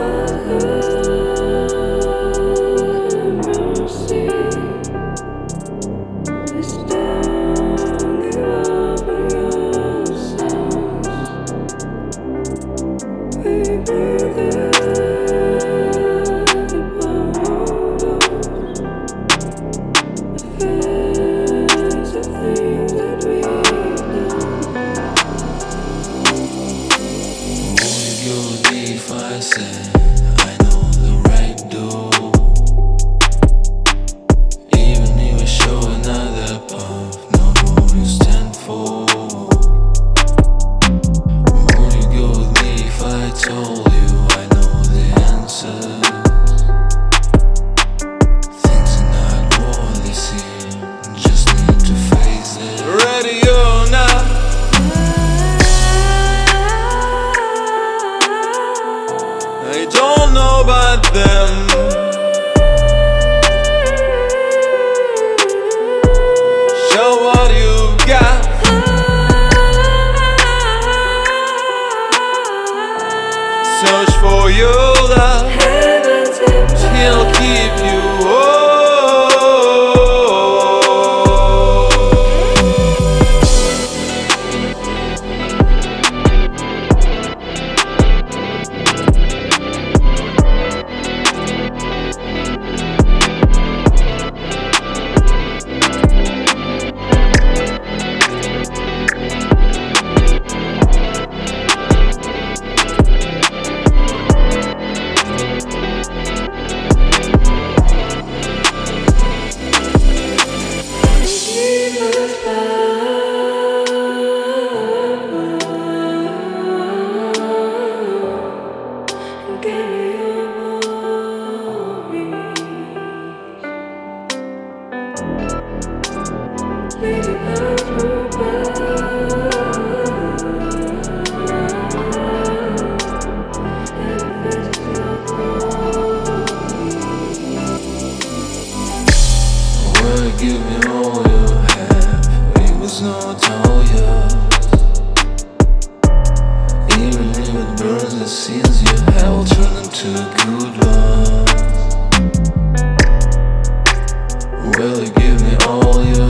If I say I know the right door, even if I show another path, not what you stand for. Would you go with me if I told you I know the answers? Things are not what they seem, just need to face it. Ready or not, I don't know about them. Show what you've got. Search for your love. He'll keep you whole. Give me all you have, it was not all yours. Even if it burns the sins you have, will turn into good ones. Well, you give me all you